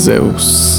زئوس.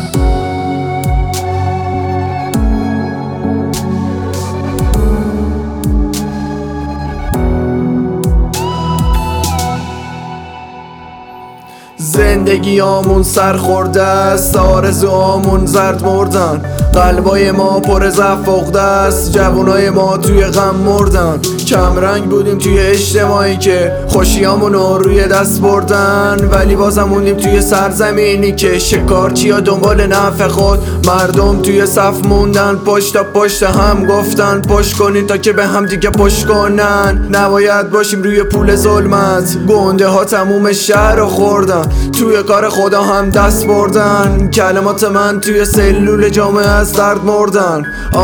زندگی آمون سر خورده است، آرزوامون زرد مردن، قلبای ما پر ضعف فقده است، جوونای ما توی غم مردن. کم رنگ بودیم توی اجتماعی که خوشیامونو روی دست بردن، ولی بازم موندیم توی سرزمینی که شکارچیا دنبال نفع خود، مردم توی صف موندن، پشت تا پشت هم گفتن پشت کنین تا که به هم دیگه پشت کنن. نباید باشیم روی پول ظلمت، گنده ها تموم شهر رو خوردن، توی کار خدا هم دست بردن، کلمات من توی سلول جامعه از درد مردن.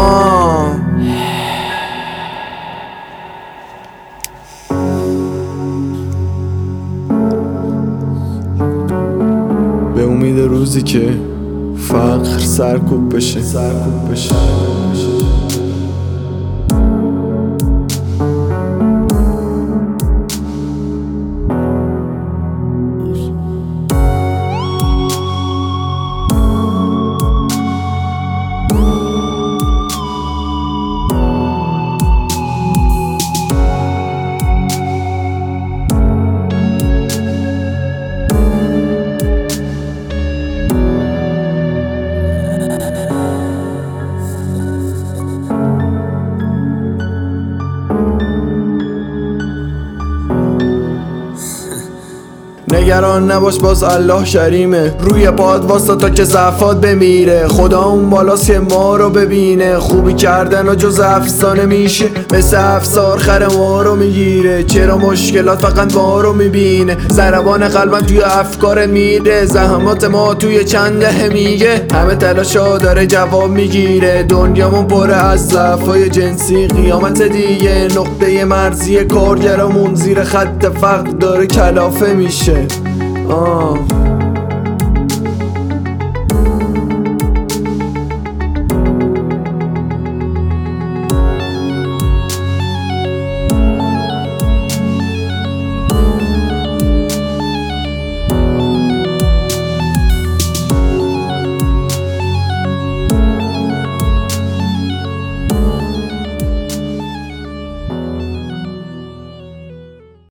به امید روزی که فقر سرکوب بشه. نگران نباش باز الله کریمه، روی پاد واسه تا که ضعفات بمیره، خدا اون بالاست که ما رو ببینه، خوبی کردن و جز افسانه میشه، مثل افسار خر ما رو میگیره، چرا مشکلات فقط ما رو میبینه، ضربان قلبم توی افکار میره، زحمات ما توی چند دهه میگه، همه تلاشا داره جواب میگیره، دنیامون پر از ضعفای جنسی، قیامت دیگه نقطه مرزی کارگرامون زیر خط فقر داره کلافه میشه.